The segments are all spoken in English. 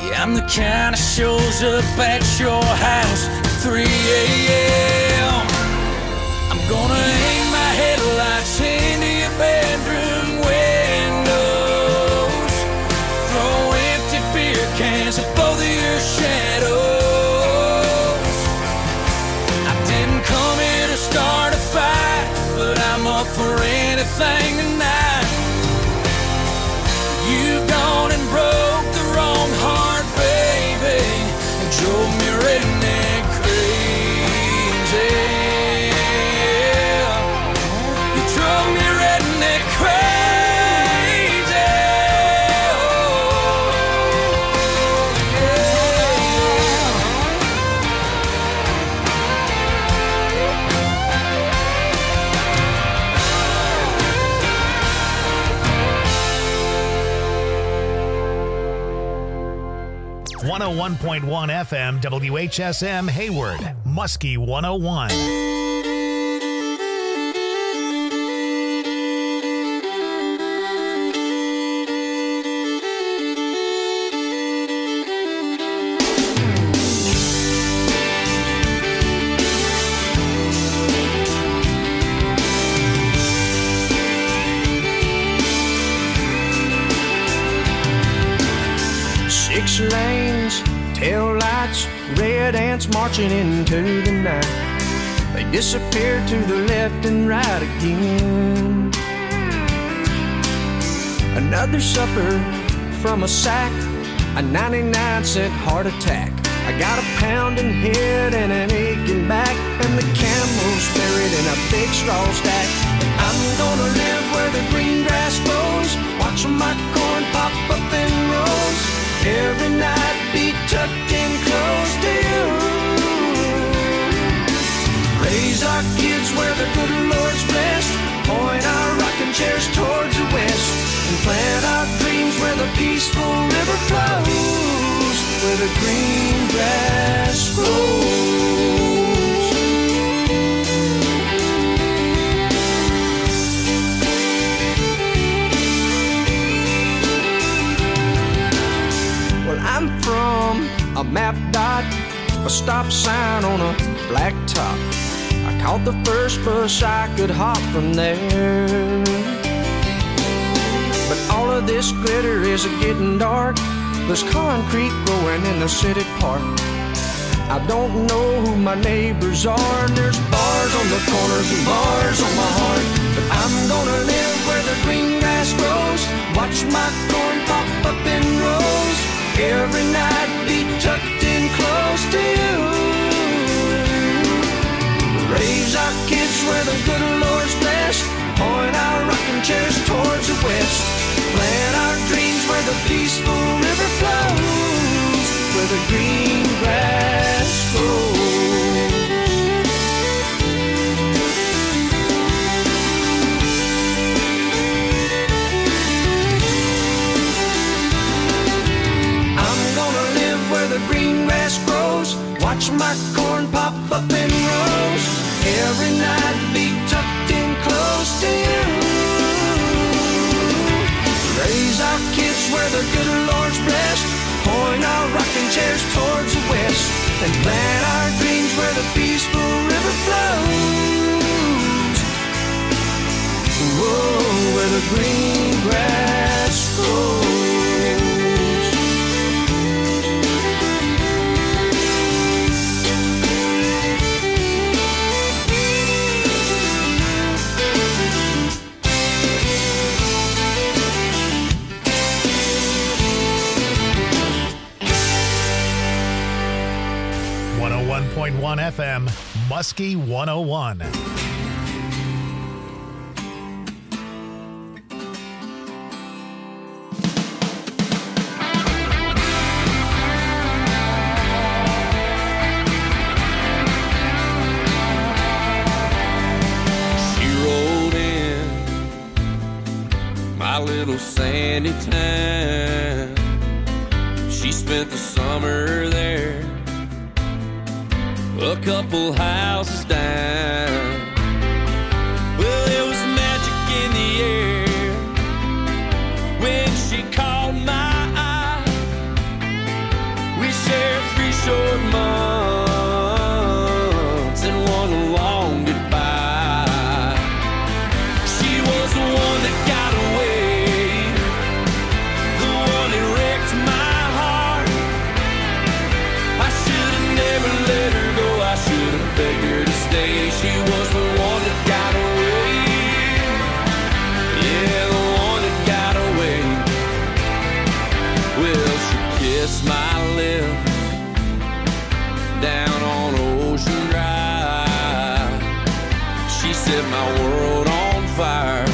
Yeah, I'm the kind that shows up at your house at 3 a.m. I'm gonna aim my headlights into your bedroom windows, throw empty beer cans at both of your shadows. I didn't come here to start a fight, but I'm up for anything tonight. You've gone and broke the wrong heart, baby, and drove me redneck crazy. You drove me redneck crazy. Oh, yeah. 101.1 FM WHSM Hayward, Muskie 101. Six lanes, tail lights, red ants marching into the night. They disappear to the left and right again. Another supper from a sack, a 99-cent heart attack. I got a pounding head and an aching back, and the camel's buried in a big straw stack. I'm gonna live where the green grass grows, watching my corn pop up in rows. Every night be tucked in close to you. Raise our kids where the good Lord's blessed, point our rocking chairs towards the west, and plant our dreams where the peaceful river flows, where the green grass grows. Well, I'm from a map dot, a stop sign on a black top. I caught the first bus I could hop from there. But all of this glitter is getting dark. There's concrete growing in the city park. I don't know who my neighbors are, and there's bars on the corners and bars on my heart. But I'm gonna live where the green grass grows, watch my corn pop up in rows. Every night be tucked in close to you. Raise our kids where the good Lord's blessed, point our rocking chairs towards the west, plant our dreams where the peaceful river flows, where the green grass grows. The green grass grows, watch my corn pop up in rows. Every night be tucked in close to you. Raise our kids where the good Lord's blessed, point our rocking chairs towards the west, and plant our dreams where the peaceful river flows. Whoa, where the green grass grows. 101.1 FM, Muskie 101. Little sandy town. She spent the summer there, a couple houses down. Well, there was magic in the air when she caught my eye. kiss my lips down on Ocean Drive. She set my world on fire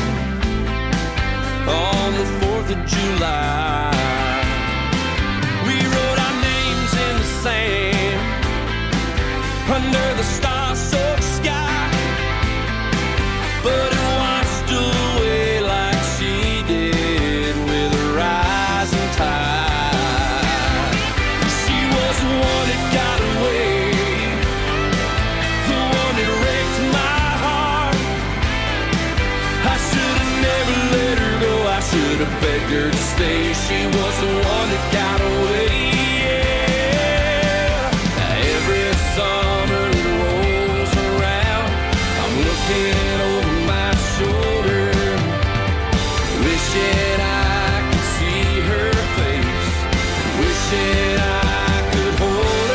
on the 4th of July. We wrote our names in the sand under the star-soaked sky, but it washed away like she did with a rising tide. She was the one that got away, the one that wrecked my heart. I should have never let her go, I should have begged her to stay. She was the one that got away. Every summer that rolls around, I'm looking over my shoulder, wishing I could see her face, wishing I could hold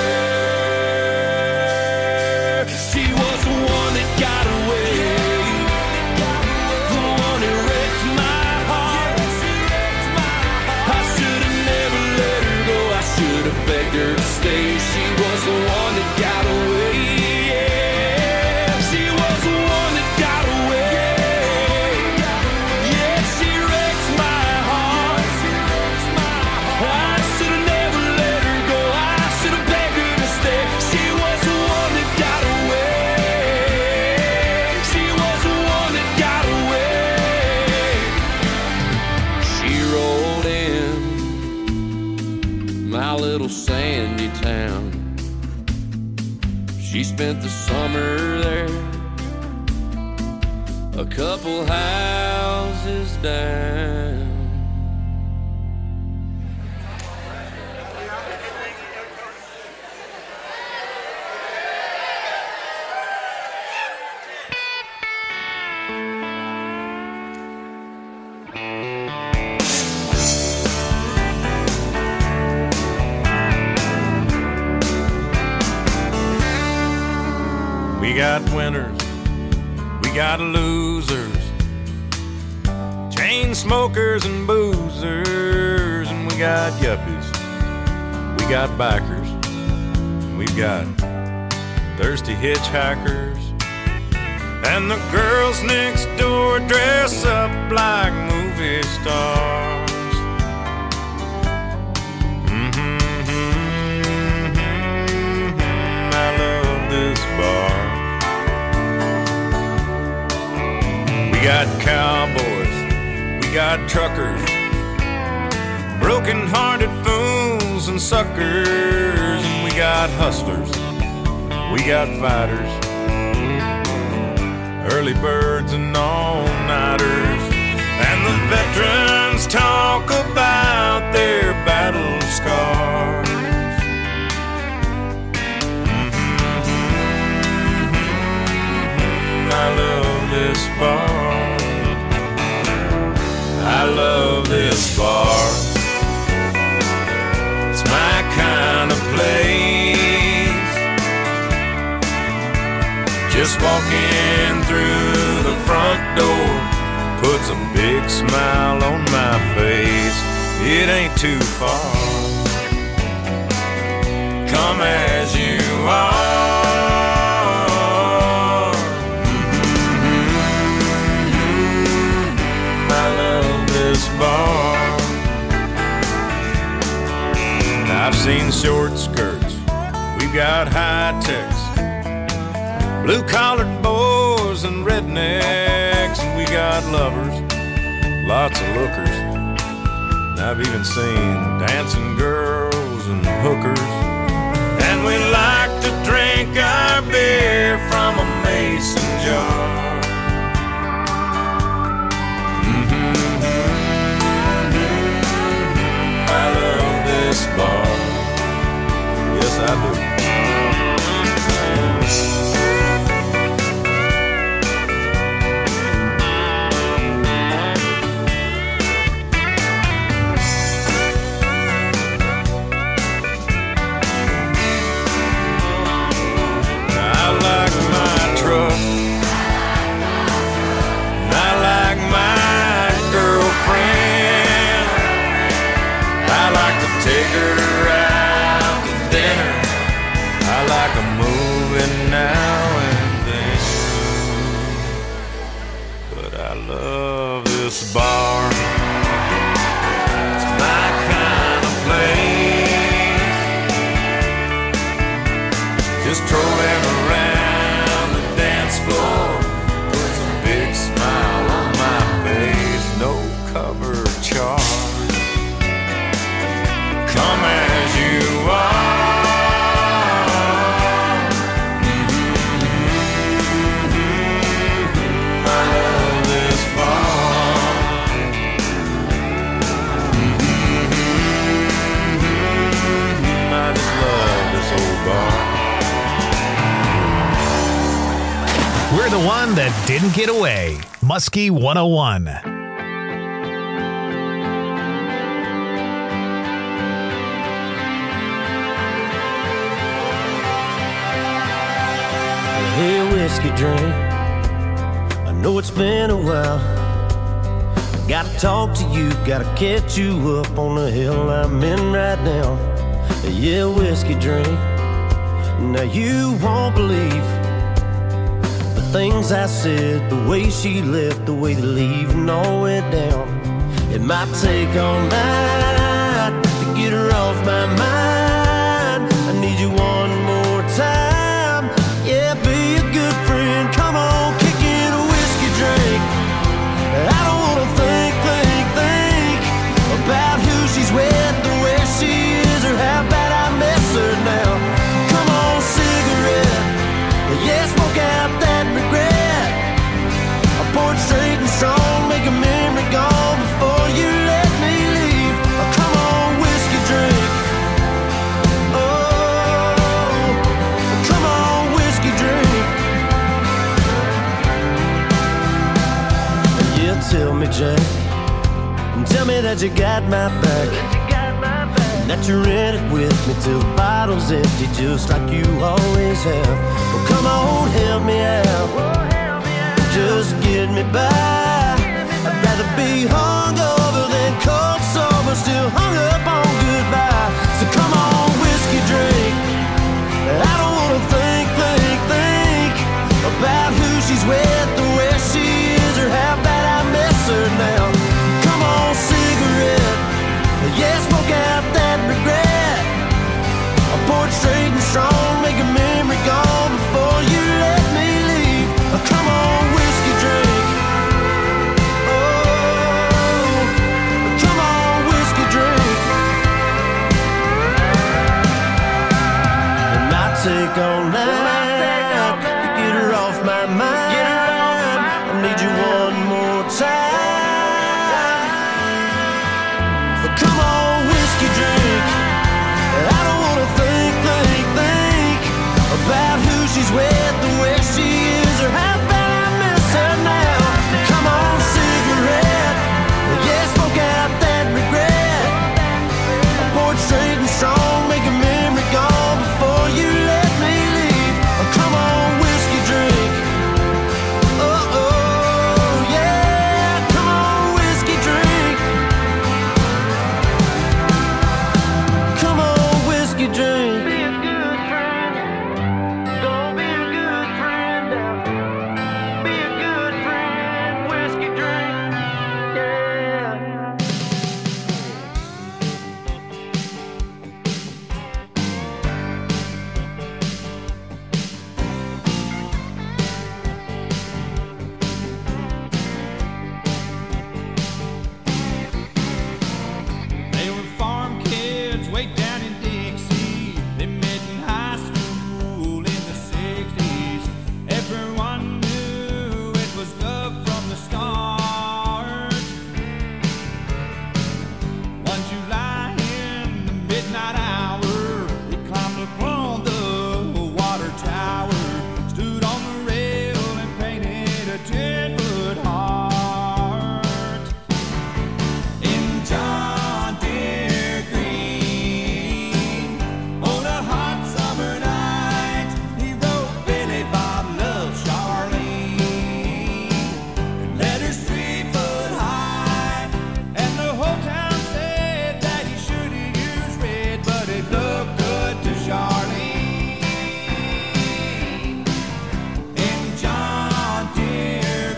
her. She was the one that got away, the one that wrecked my heart. I should have never let her go, I should have begged her to stay. She was the one that got away. She was the one that got away. Yeah, she wrecked my heart. I should have never let her go, I should have begged her to stay. She was the one that got away. She was the one that got away. She rolled in my little sandy town. She spent the summer there, a couple houses down. We got winners, we got losers, chain smokers and boozers, and we got yuppies, we got bikers, and we've got thirsty hitchhikers, and the girls next door dress up like movie stars. I love this bar. We got cowboys, we got truckers, broken-hearted fools and suckers, and we got hustlers, we got fighters, early birds and all-nighters, and the veterans talk about their battle scars. I love this bar. I love this bar. It's my kind of place. Just walking through the front door puts a big smile on my face. It ain't too far. Come as you are. Bar. I've seen short skirts, we've got high techs, blue-collared boys and rednecks, and we got lovers, lots of lookers. And I've even seen dancing girls and hookers, and we like to drink our beer from a mason jar. This bar, yes I do. I like my truck, I like my girlfriend, I like to take her out cover charge. Come as you are. I love this bar. I just love this old bar. We're the one that didn't get away. Muskie 101. Hey, whiskey drink, I know it's been a while. Gotta talk to you, gotta catch you up on the hill I'm in right now. Yeah, whiskey drink, now you won't believe the things I said, the way she left, the way the leaving all went down. It might take all night to get her off my mind. I need you one more time. Yeah, be a good friend. Come on, kick in a whiskey drink. I don't wanna think about who she's with, or where she is, or how bad I miss her now. Come on, cigarette. Yeah, smoke out that regret. I pour it straight and strong, make a memory gone before you let me leave. Oh, come on, whiskey drink. Oh, come on, whiskey drink. Yeah, tell me, Jack, tell me that you got my back, that you're in it with me till the bottle's empty, just like you always have. Well, come on, help me out, just get me by. I'd rather be hungover than cold sober, still hung up on goodbye. So come on, whiskey drink. I don't wanna think about who she's with, or where she is, or how bad I miss her now. Come on, cigarette. Yeah, smoke out that regret. I pour it straight and strong, make a memory gone before you let me leave. Oh, come on, whiskey drink. Oh, come on, whiskey drink. It might take all night to get her off my mind. I need you one more time. Come on, whiskey drink. I don't wanna think about who she's with, or where she is, or how bad I miss her now. Come on, cigarette. Yeah, smoke out that regret. I pour it straight and strong, make a memory gone before you let me leave. Oh, come on, whiskey drink. Oh, oh, yeah. Come on, whiskey drink. Come on, whiskey drink. Be a good friend. Gonna be a good friend now. Be a good friend. Whiskey drink. Yeah. They were farm kids way down in Dixie. They met in high school in the 60s. Everyone knew it was love from the start. One July in the midnight hour, they climbed upon the water tower, stood on the rail and painted a 10-foot heart. In John Deere green, on a hot summer night, he wrote Billy Bob loves Charlene, and letters 3 foot high, and the whole town said that he should have used red, but it looked good to Charlene. In John Deere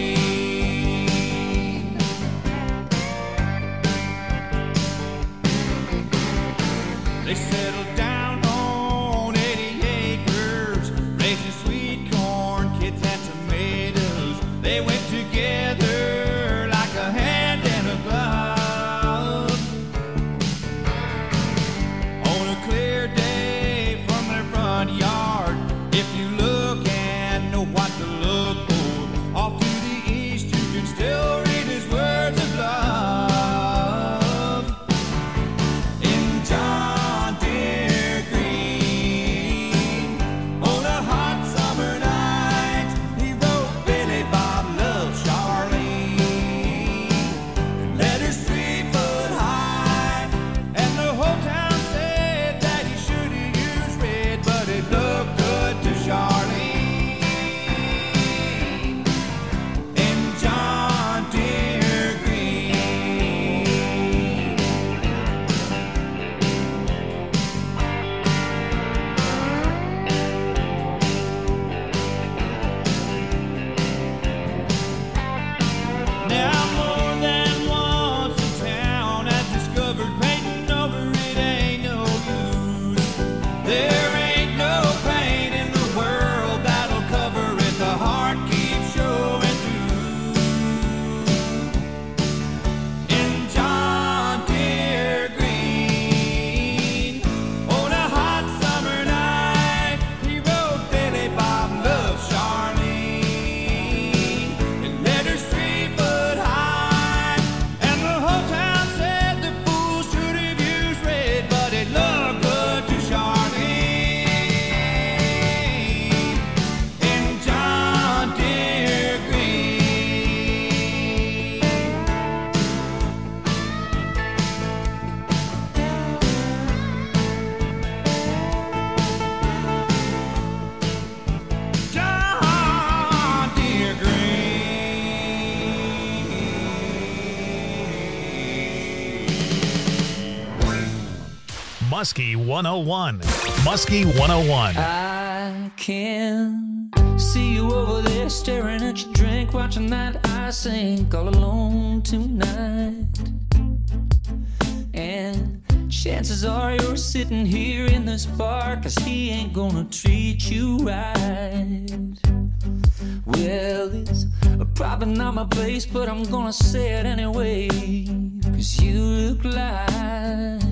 green. They settled down on 80 acres, raising sweet corn, kids and tomatoes. They went together like a hand and a Muskie 101. Muskie 101. I can see you over there staring at your drink, watching that I sink all alone tonight. And chances are you're sitting here in this bar, 'cause he ain't gonna treat you right. Well, it's probably not my place, but I'm gonna say it anyway, 'cause you look like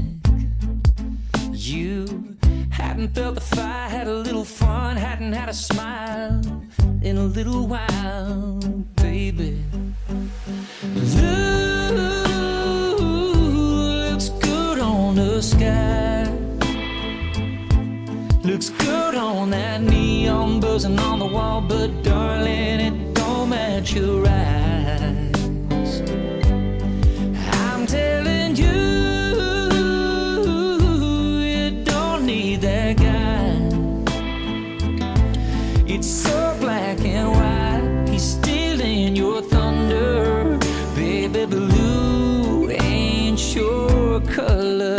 you hadn't felt the fire, had a little fun, hadn't had a smile in a little while, baby. Looks good on the sky, looks good on that neon buzzing on the wall, but darling, it don't match your eyes. I'm telling you, you don't need that guy. It's so black and white, he's stealing your thunder. Baby blue ain't your color.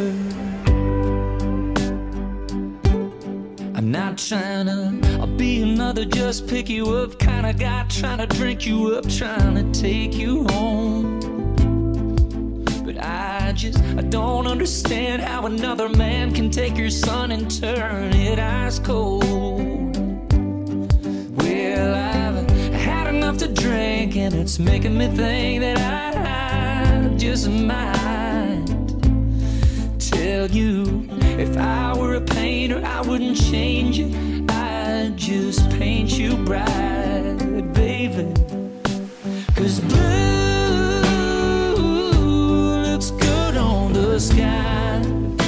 I'm not trying to be another just pick you up kind of guy, trying to drink you up, trying to take you home. But I don't understand how another man can take your sun and turn it ice cold. Well, I've had enough to drink, and it's making me think that I just might tell you, if I were a painter, I wouldn't change it, I'd just paint you bright, baby. 'Cause blue looks good on the sky,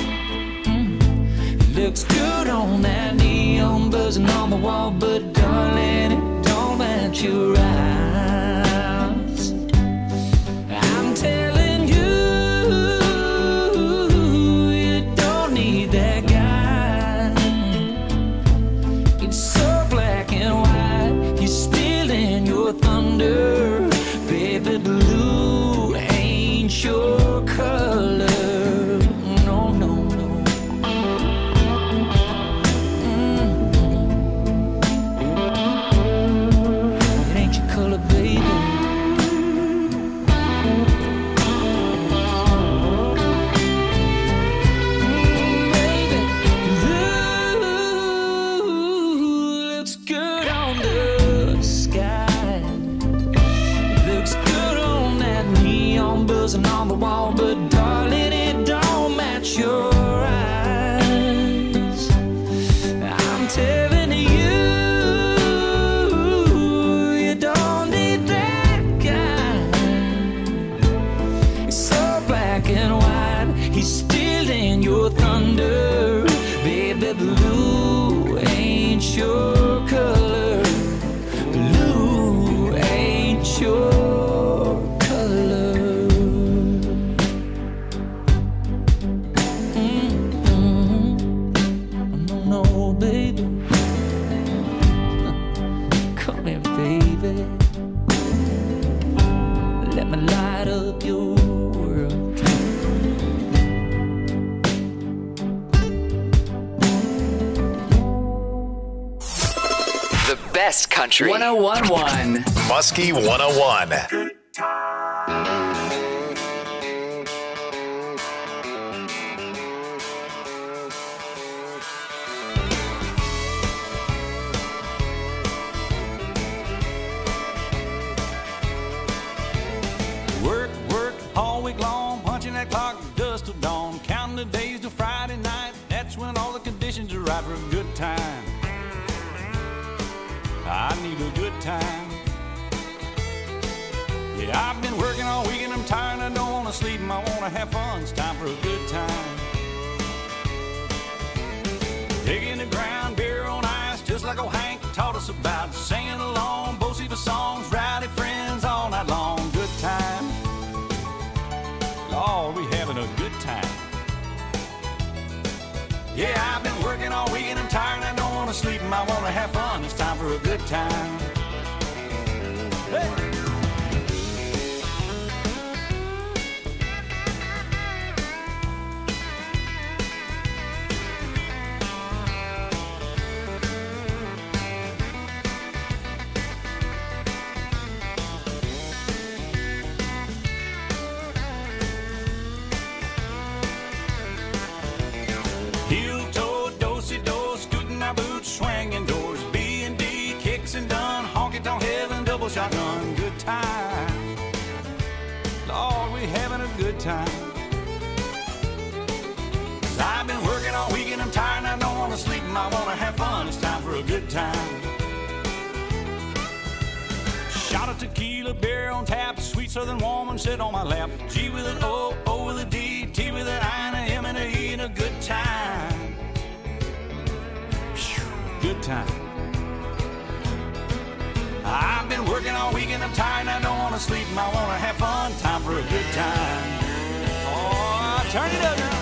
looks good on that neon buzzing on the wall, but darling, it don't match your eyes. I'm telling you, you don't need that guy. It's so black and white, he's stealing your thunder. Baby blue ain't your color. No, no, no. It ain't your color, baby. Baby, blue looks good on the sky, looks good on that neon buzzing on the wall, but darling, it don't match your eyes. I'm telling you, you don't need that guy. It's so black and white, he's stealing your thunder. Baby blue ain't your color. Blue ain't your color. No, no, baby. Come here, baby. Let me light up your world. The best country. 1011. Muskie 101. Work, work all week long, punching that clock dust till dawn, counting the days till Friday night. That's when all the conditions are right for a good time. I need a good time. Yeah, I've been working all week and I'm tired, I don't want to sleep and I want to have fun. It's time for a good time. Digging the ground, beer on ice, just like old Hank taught us about. Singing along, Bo-Siva songs, rowdy friends all night long. Good time. Lord, we having a good time. Yeah, I've been working all week and I'm tired and I don't want to sleep and I want to have fun. It's time for a good time. Hey! shotgun, good time. Lord, we having a good time. 'Cause I've been working all week and I'm tired and I don't want to sleep and I want to have fun. It's time for a good time. Shot of tequila, beer on tap, sweet southern woman sit on my lap. G with an O, O with a D, T with an I and a M and a E and a good time. Good time. I've been working all week and I'm tired and I don't want to sleep and I want to have fun. Time for a good time. Oh, turn it up now.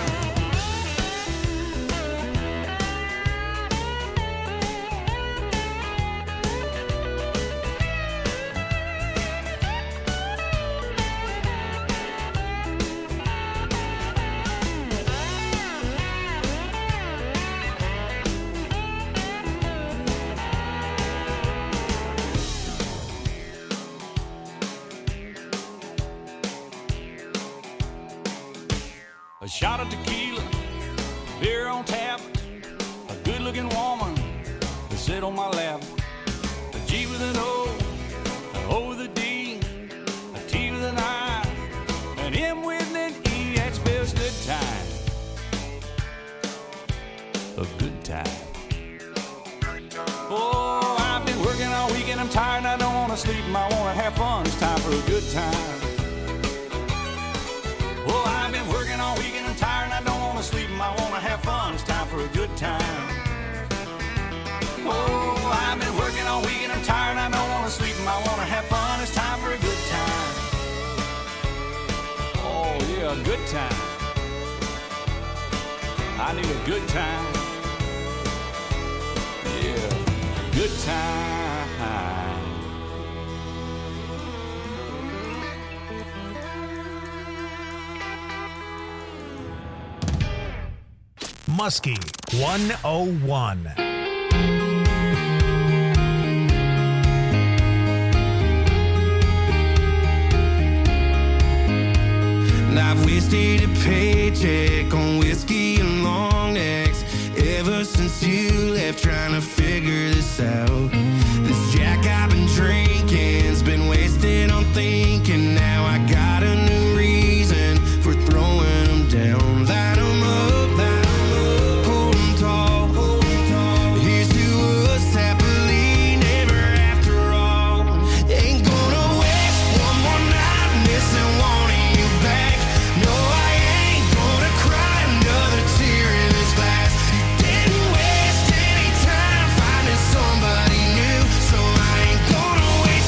A shot of tequila, beer on tap, a good-looking woman to sit on my lap. A G with an O, an O with a D, a T with an I, an M with an E, that spells good time. A good time. Oh, I've been working all week and I'm tired and I don't want to sleep and I want to have fun. It's time for a good time. Oh, I've been working all week and I'm tired and I don't want to sleep and I want to have fun. It's time for a good time. Oh, I've been working all week and I'm tired and I don't want to sleep and I want to have fun. It's time for a good time. Oh, yeah, a good time. I need a good time. Yeah, good time. Muskie 101. And I've wasted a paycheck on whiskey and long necks ever since you left, trying to figure this out. This Jack I've been drinking's been wasted on thinking. Now I got a new reason for throwing them down. Light 'em up. Somebody new, so I ain't gonna wait.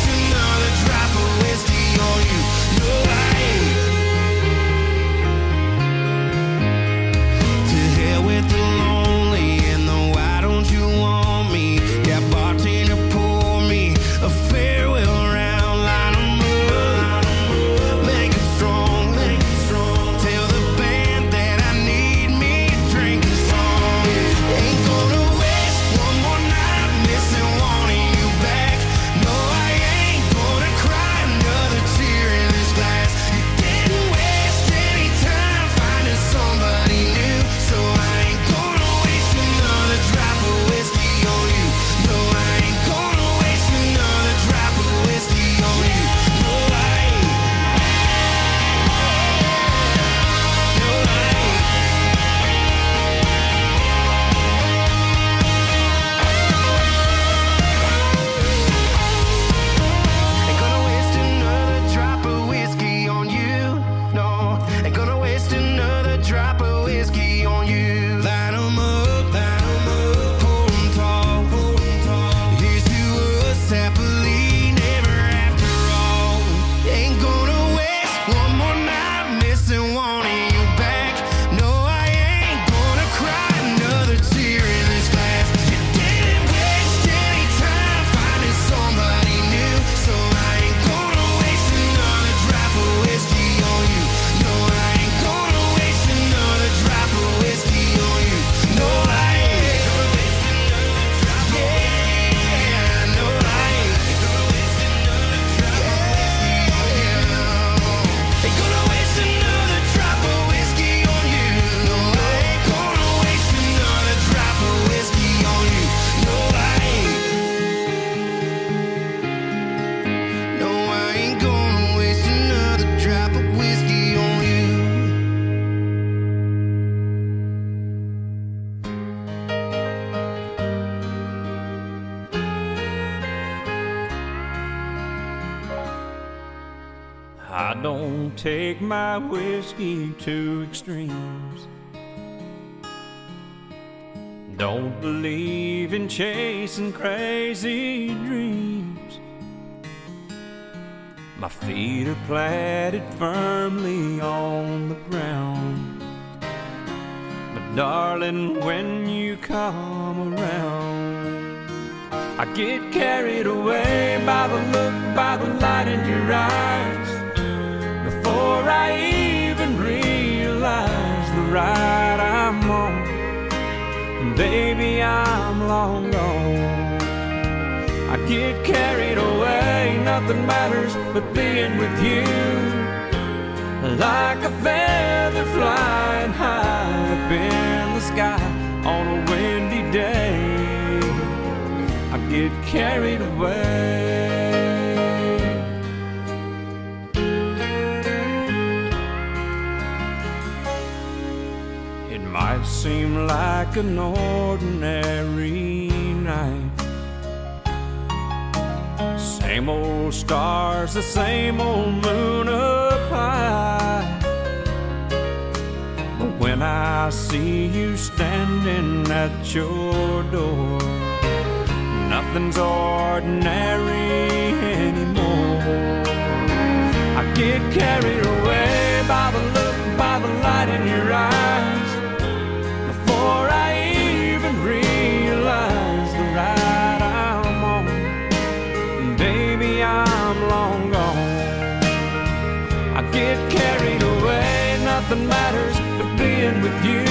don't take my whiskey to extremes. Don't believe in chasing crazy dreams. My feet are planted firmly on the ground. But darling, when you come around, I get carried away by the look, by the light in your eyes. Before I even realize the ride I'm on, and baby, I'm long gone. I get carried away, nothing matters but being with you. Like a feather flying high up in the sky on a windy day, I get carried away. It might seem like an ordinary night, same old stars, the same old moon up high. But when I see you standing at your door, nothing's ordinary anymore. I get carried away by the look, by the light in your eyes. Before I even realize the ride I'm on, baby, I'm long gone. I get carried away, nothing matters but being with you.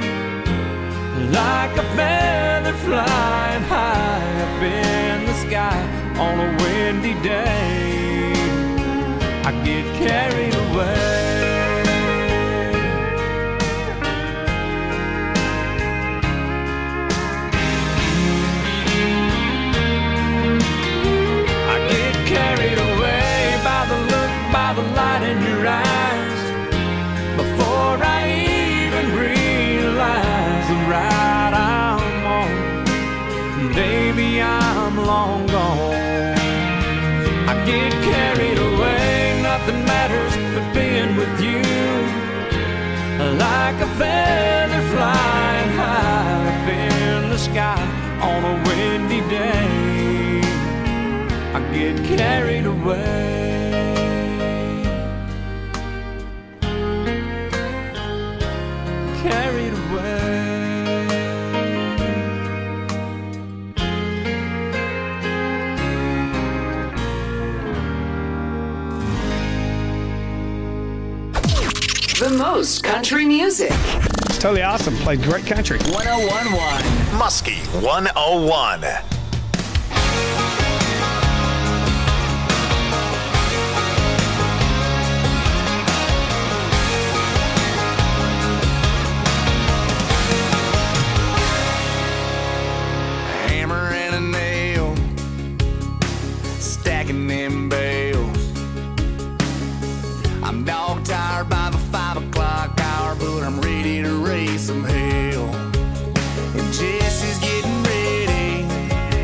Like a feather flying high up in the sky on a windy day, I get carried away. Carried away by the look, by the light in your eyes. Before I even realize the ride I'm on, baby, I'm long gone. I get carried away, nothing matters but being with you. Like a feather flying high up in the sky on a windy day, I get carried away. Carried away. The most country music. It's totally awesome. Played great country. 101.1 Muskie 101. Them bales. I'm dog tired by the 5 o'clock hour, but I'm ready to raise some hell. And Jesse's getting ready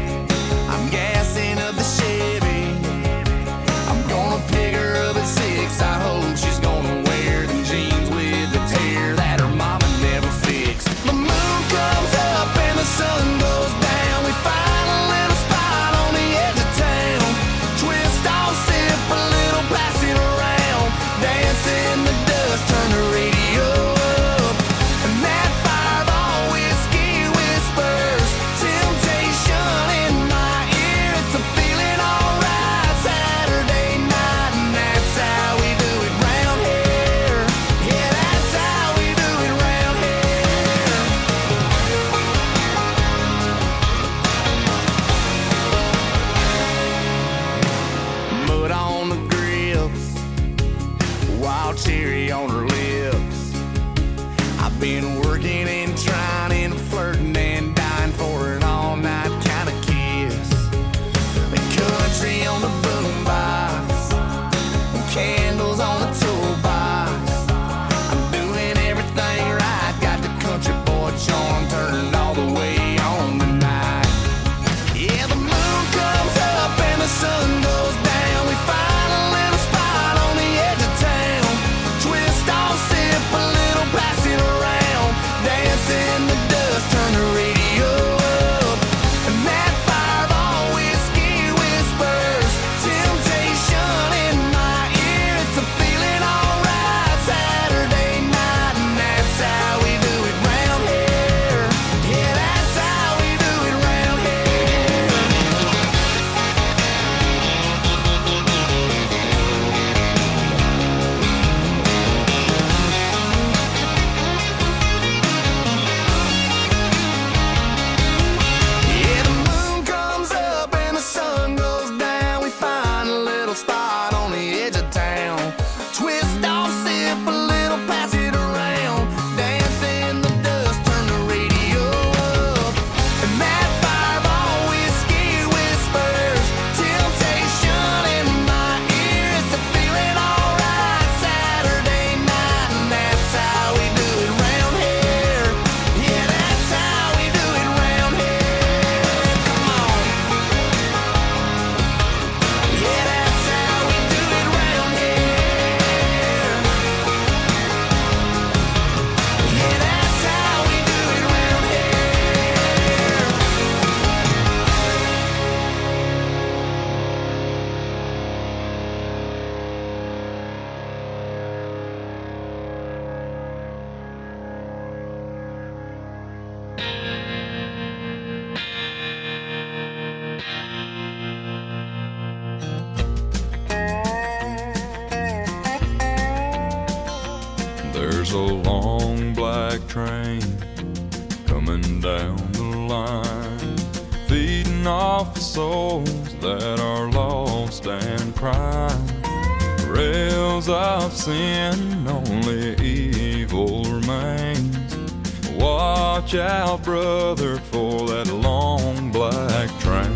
coming down the line, feeding off the souls that are lost and crying. Rails of sin, only evil remains. Watch out, brother, for that long black train.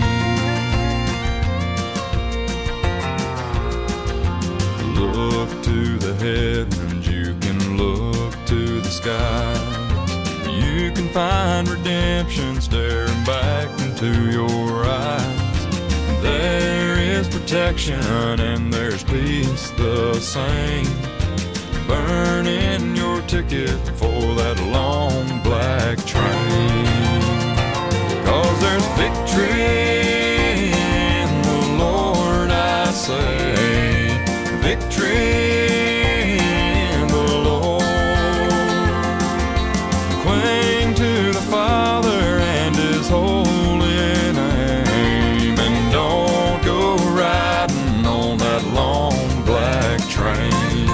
Look to the heavens, you can look to the skies. You can find redemption staring back into your eyes. There is protection and there's peace the same. Burning your ticket for that long black train. 'Cause there's victory in the Lord, I say. Victory in the Lord. Cling to the Father and His holy name, and don't go riding on that long black train.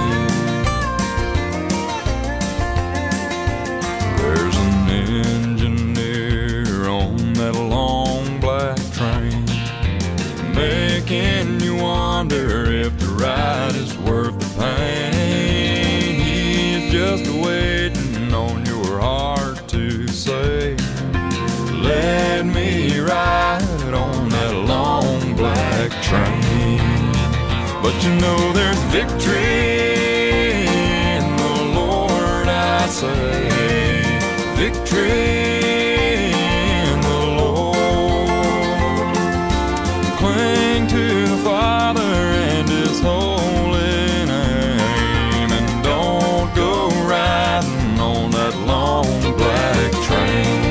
There's an engineer on that long black train, making you wonder if the ride is worth the pain. He's just waiting on your heart to say, let me ride on that long black train. But you know there's victory in the Lord, I say. Victory in the Lord. Cling to the Father and His holy name, and don't go riding on that long black train.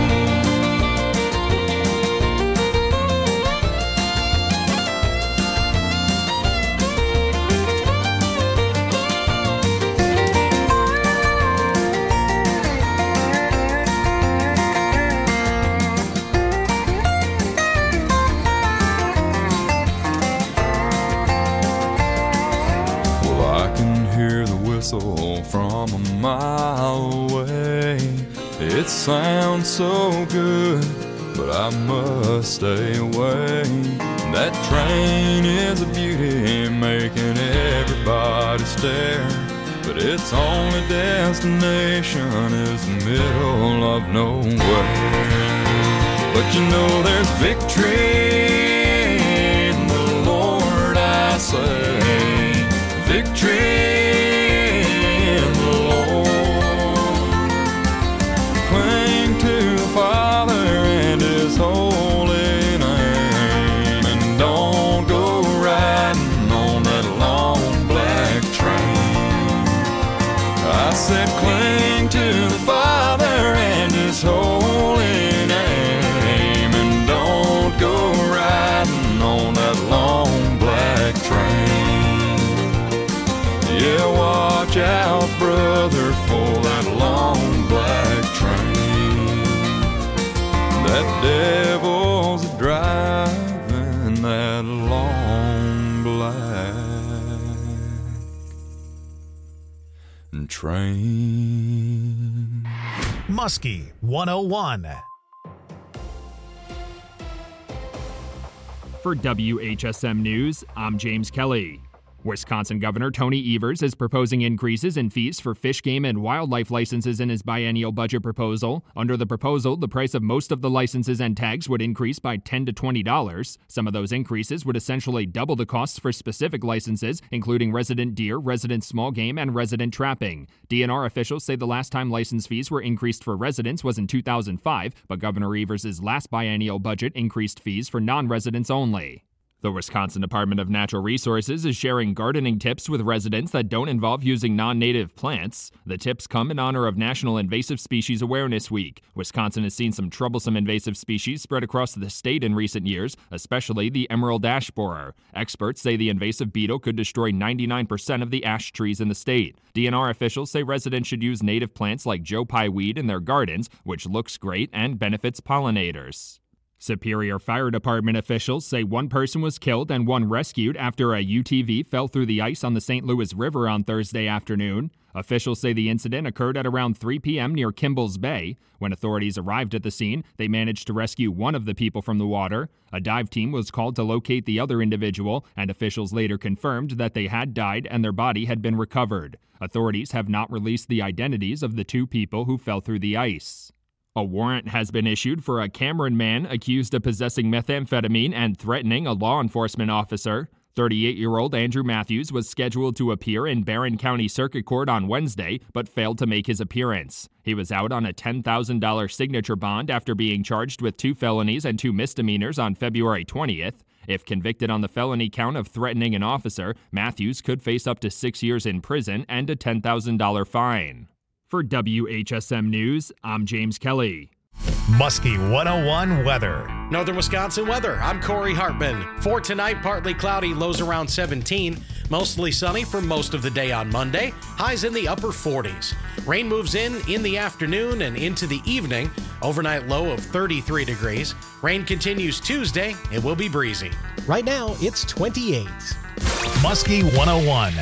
From a mile away, it sounds so good, but I must stay away. That train is a beauty, making everybody stare, but its only destination is the middle of nowhere. But you know there's victory in the Lord, I say. Victory in the Lord. Cling to the Father and His holy name, and don't go riding on that long black train. I said cling to the Father and His holy name, and don't go riding on that long black train. Yeah, watch out, brother, for that long black train. That devil's driving that long black train. Muskie 101. For WHSM News, I'm James Kelly. Wisconsin Governor Tony Evers is proposing increases in fees for fish, game, and wildlife licenses in his biennial budget proposal. Under the proposal, the price of most of the licenses and tags would increase by $10 to $20. Some of those increases would essentially double the costs for specific licenses, including resident deer, resident small game, and resident trapping. DNR officials say the last time license fees were increased for residents was in 2005, but Governor Evers' last biennial budget increased fees for non-residents only. The Wisconsin Department of Natural Resources is sharing gardening tips with residents that don't involve using non-native plants. The tips come in honor of National Invasive Species Awareness Week. Wisconsin has seen some troublesome invasive species spread across the state in recent years, especially the emerald ash borer. Experts say the invasive beetle could destroy 99% of the ash trees in the state. DNR officials say residents should use native plants like Joe Pye weed in their gardens, which looks great and benefits pollinators. Superior Fire Department officials say one person was killed and one rescued after a UTV fell through the ice on the St. Louis River on Thursday afternoon. Officials say the incident occurred at around 3 p.m. near Kimball's Bay. When authorities arrived at the scene, they managed to rescue one of the people from the water. A dive team was called to locate the other individual, and officials later confirmed that they had died and their body had been recovered. Authorities have not released the identities of the 2 people who fell through the ice. A warrant has been issued for a Cameron man accused of possessing methamphetamine and threatening a law enforcement officer. 38-year-old Andrew Matthews was scheduled to appear in Barron County Circuit Court on Wednesday, but failed to make his appearance. He was out on a $10,000 signature bond after being charged with 2 felonies and 2 misdemeanors on February 20th. If convicted on the felony count of threatening an officer, Matthews could face up to 6 years in prison and a $10,000 fine. For WHSM News, I'm James Kelly. Muskie 101 weather. Northern Wisconsin weather. I'm Corey Hartman. For tonight, partly cloudy, lows around 17. Mostly sunny for most of the day on Monday. Highs in the upper 40s. Rain moves in the afternoon and into the evening. Overnight low of 33 degrees. Rain continues Tuesday. It will be breezy. Right now, it's 28. Muskie 101.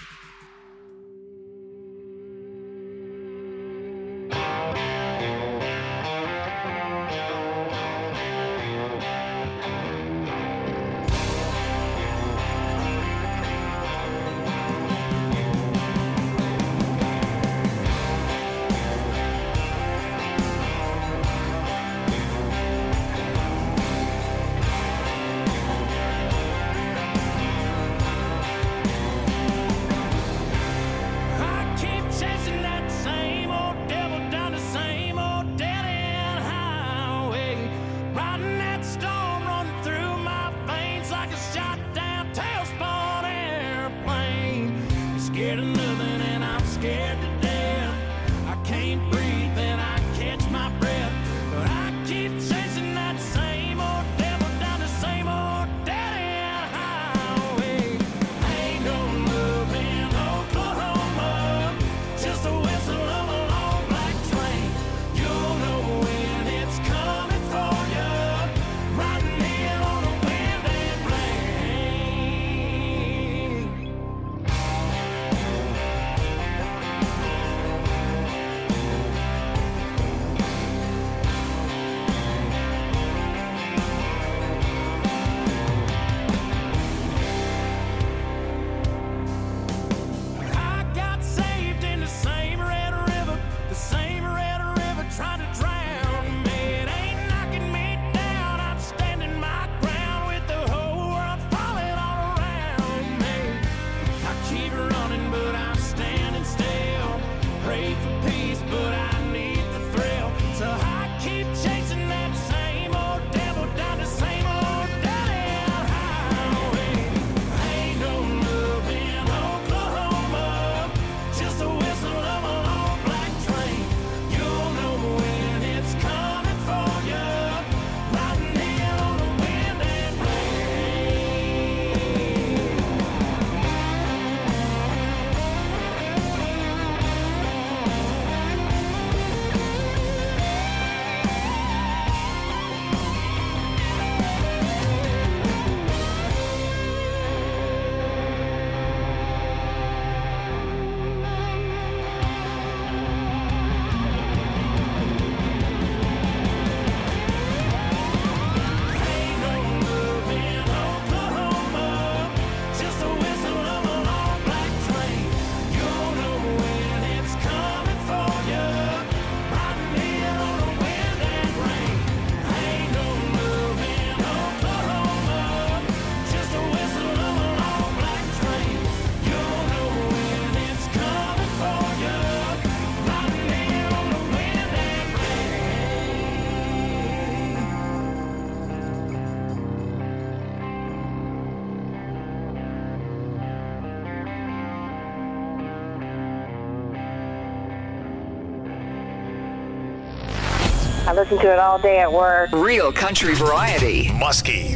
I listen to it all day at work. Real country variety. Muskie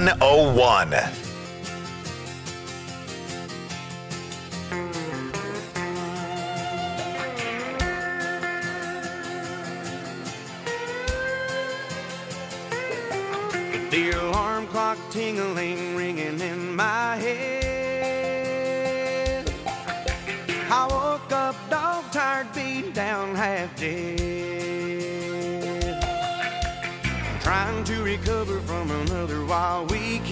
101. The alarm clock tingling, ringing in my head. I woke up down half dead, trying to recover from another wild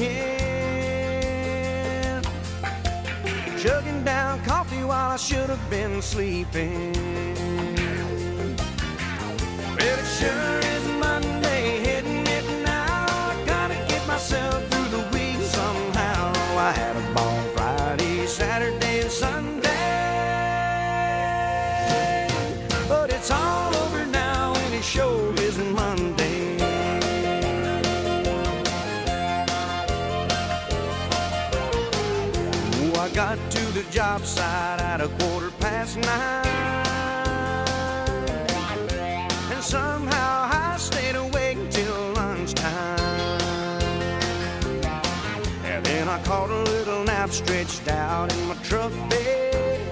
weekend, chugging down coffee while I should have been sleeping. Well, it sure is Monday, hitting it now. I gotta get myself through the week somehow. I had a ball Friday, Saturday, and Sunday, but it's all over now and it sure isn't Monday. Oh, I got to the job site at 9:15, and somehow I stayed awake till lunchtime. And then I caught a little nap stretched out in my truck bed,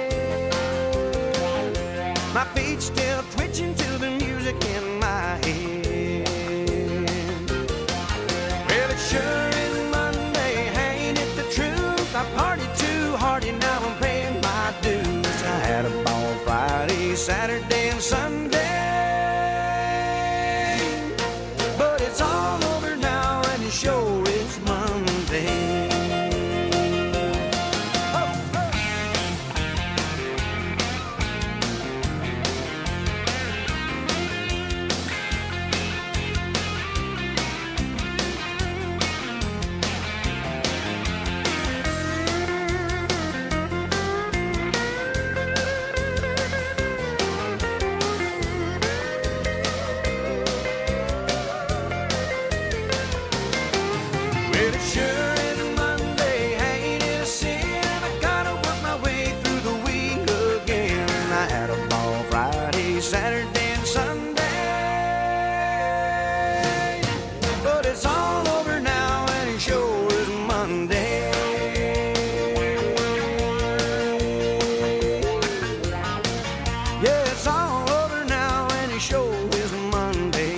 my feet still twitching to the music in my head. Well, it sure is Monday, ain't it the truth? I partied too hard and now I'm paying my dues. I had a ball Friday, Saturday, and Sunday, but it's all over now and it sure is Monday. Saturday and Sunday, but it's all over now and it sure is Monday. Yeah, it's all over now and it sure is Monday.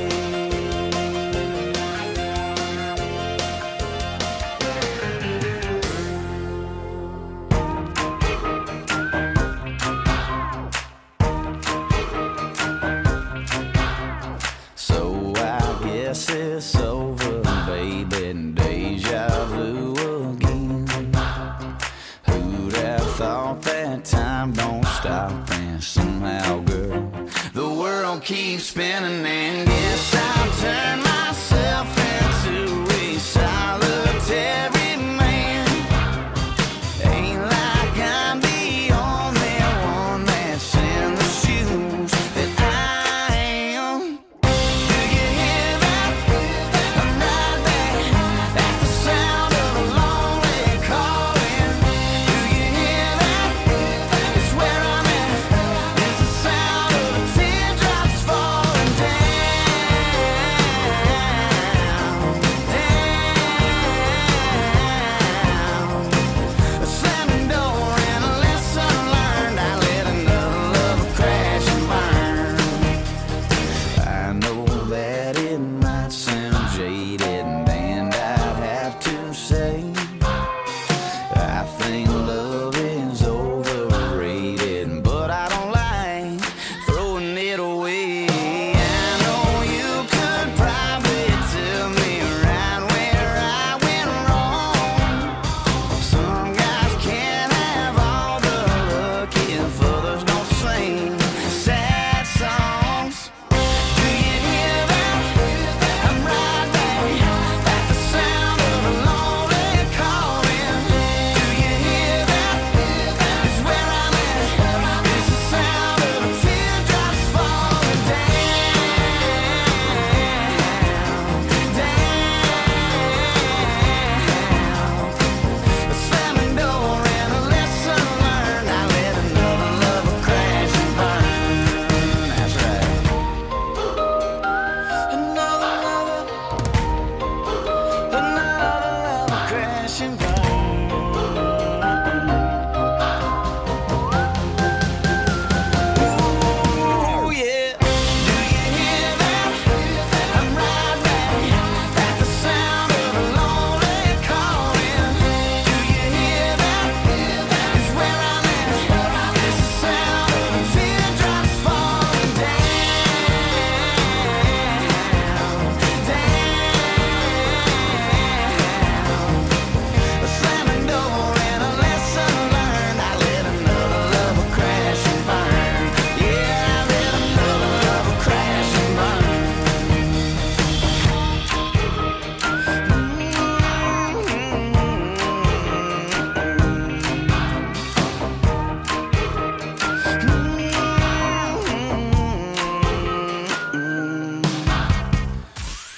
It's over, baby, deja vu again. Who'd have thought that time don't stop? And somehow, girl, the world keeps spinning, and guess I'll turn myself into a solitary man. Ain't like I'm the only one that's in the shoes that I am. It's the sound of the teardrops falling down.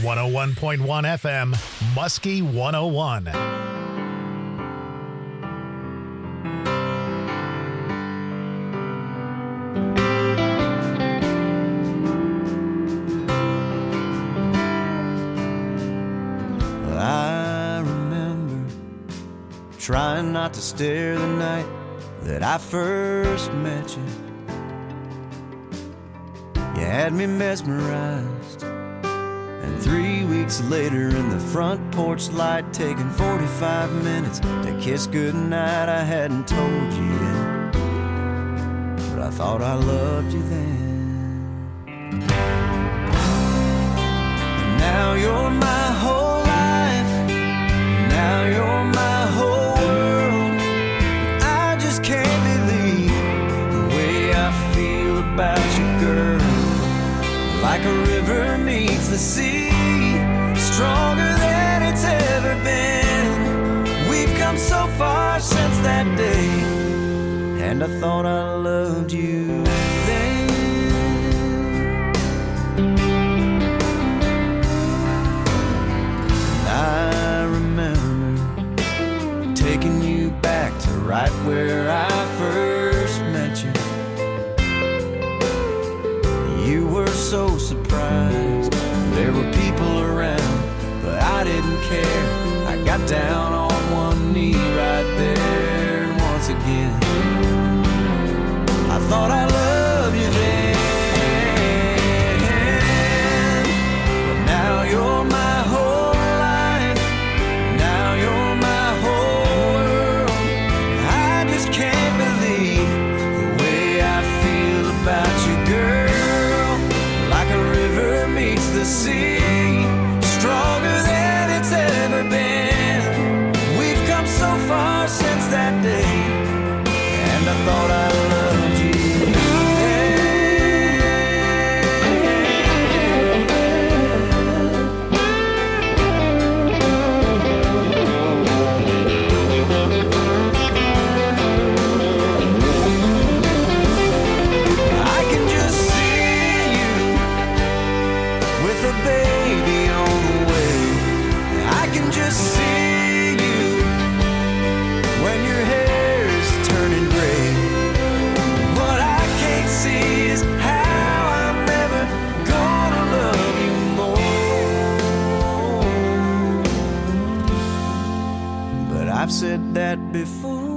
101.1 FM, Muskie 101. I remember trying not to stare the night that I first met you. You had me mesmerized, and 3 weeks later in the front porch light, taking 45 minutes to kiss goodnight, I hadn't told you yet, but I thought I loved you then. And now you're my whole life, now you're my whole world. I just can't believe the way I feel about you, girl. Like a river meets the sea, stronger than it's ever been. We've come so far since that day, and I thought I loved you then. And I remember taking you back to right where I first met you. You were so surprised, there were people around, but I didn't care. I got down on one knee right there, and once again I thought I loved you then. But now you're my whole life, now you're my whole world. I just can't believe the way I feel about you, girl. The sea, stronger than it's ever been. We've come so far since that day, and I thought I loved you I've said that before,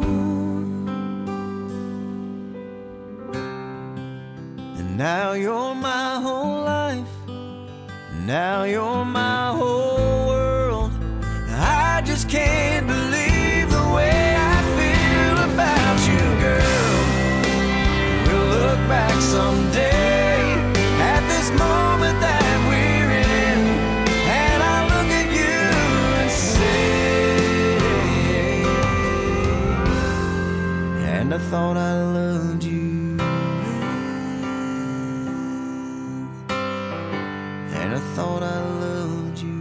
and now you're my whole life, now you're my whole world. I just can't believe the way I feel about you, girl. We'll look back someday at this moment that we're in, and I'll look at you and say, and I thought I loved you, and I thought I loved you.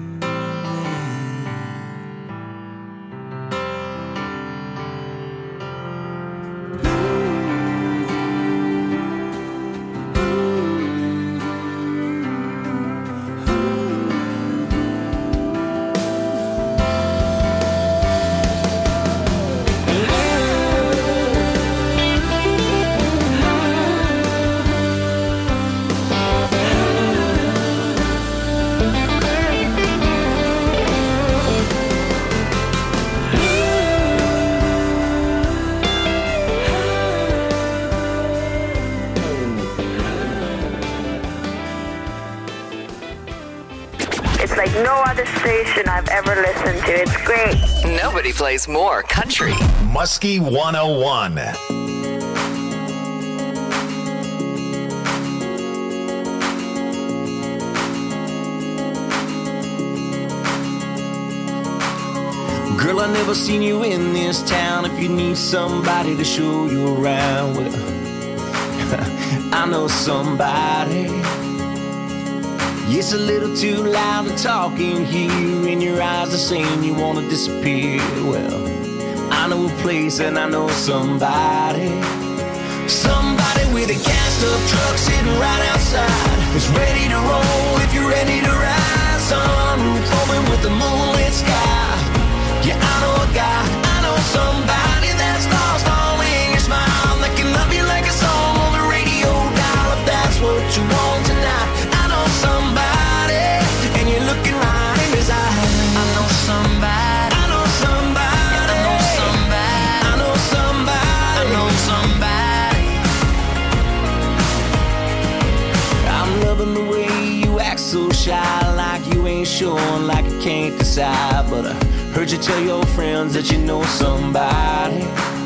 Like no other station I've ever listened to. It's great. Nobody plays more country. Muskie 101. Girl, I never seen you in this town. If you need somebody to show you around, well, I know somebody. It's a little too loud to talk in here, and your eyes are saying you wanna disappear. Well, I know a place and I know somebody. Somebody with a cast-up truck sitting right outside. It's ready to roll if you're ready to ride. Some so shy, like you ain't sure, like you can't decide. But I heard you tell your friends that you know somebody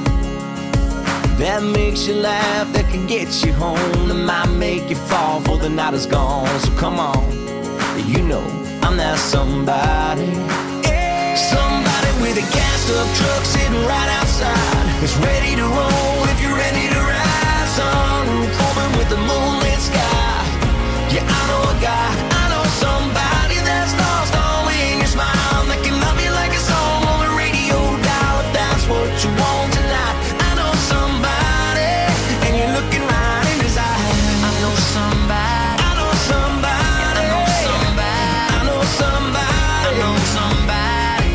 that makes you laugh, that can get you home, that might make you fall before the night is gone. So come on, you know I'm that somebody. Somebody with a gassed up truck sitting right outside. It's ready to roll if you're ready to ride. Sunroof open with the moonlit sky. Yeah, I know a guy, I know somebody that's lost all in your smile, that can love you like a song on the radio dial. If that's what you want tonight, I know somebody, and you're looking right in his eyes. I know somebody, I know somebody, I know somebody, I know somebody, I know somebody,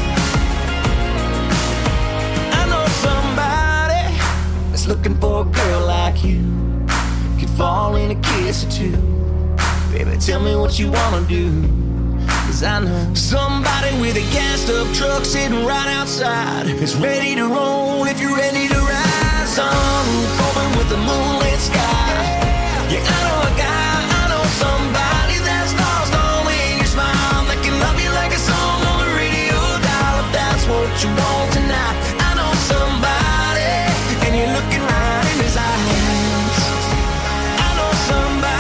I know somebody that's looking for a girl like you, could fall in a kiss or two. Baby, tell me what you wanna do, 'cause I know somebody with a gassed up truck sitting right outside. It's ready to roll if you're ready to ride. Sunroof open with the moonlit sky. Yeah, I know a guy, I know somebody that's lost all in your smile, that can love you like a song on the radio dial. If that's what you want tonight, I know somebody, and you're looking right in his eyes. I know somebody.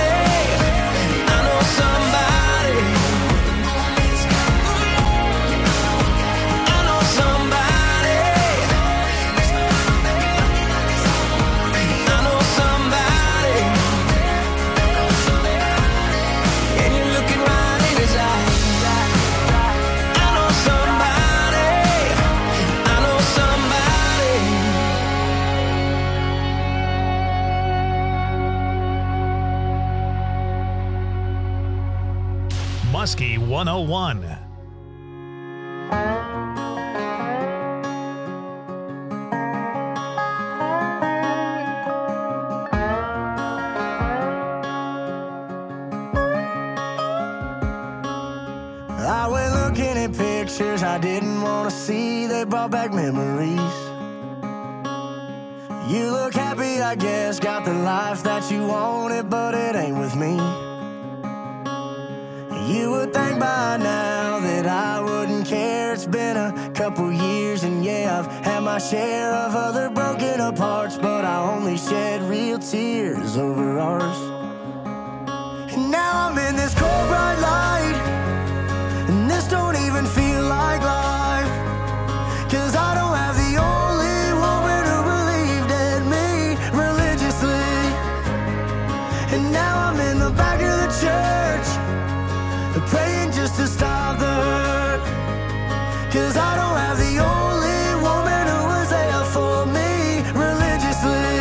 Muskie 101. I went looking at pictures I didn't want to see. They brought back memories. You look happy, I guess, got the life that you wanted, but it ain't with me. You would think by now that I wouldn't care. It's been a couple years, and yeah, I've had my share of other broken apart, but I only shed real tears over ours. And now I'm in this cold bright light, and this don't even feel like life, 'cause I don't have the only woman who believed in me religiously. And now I'm in the back of the church, praying just to stop the hurt, 'cause I don't have the only woman who was there for me religiously.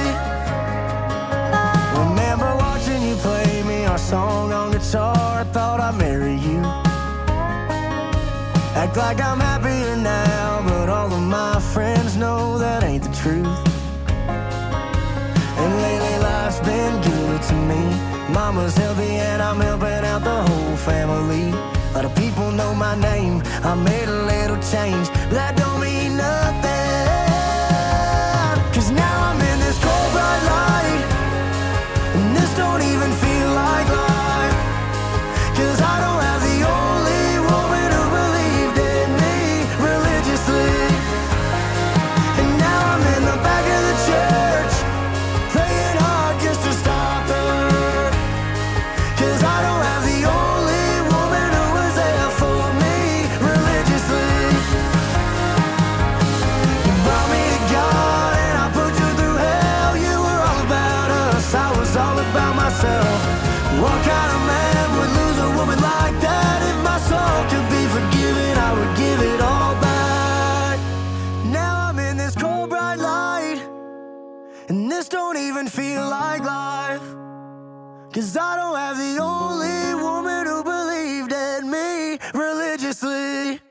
Remember watching you play me our song on guitar, I thought I'd marry you. Act like I'm happier now, but all of my friends know that ain't the truth. And lately life's been good to me. Mama's healthy and I'm helping out the whole family. A lot of people know my name, I made a little change, but that don't mean nothing, 'cause now I'm in this cold bright light, and this don't even feel like life, 'cause I don't have the only woman who believed in me religiously. And now I'm in the back of the church, praying hard just to stop the hurt, 'cause I don't have the only woman who was there for me religiously. You brought me to God and I put you through hell. You were all about us, I was all about myself. What kind of man would lose a woman like that? If my soul could be forgiven, I would give it all back. Now I'm in this cold bright light, and this don't even feel like life, 'cause I don't have the only woman who believed in me religiously.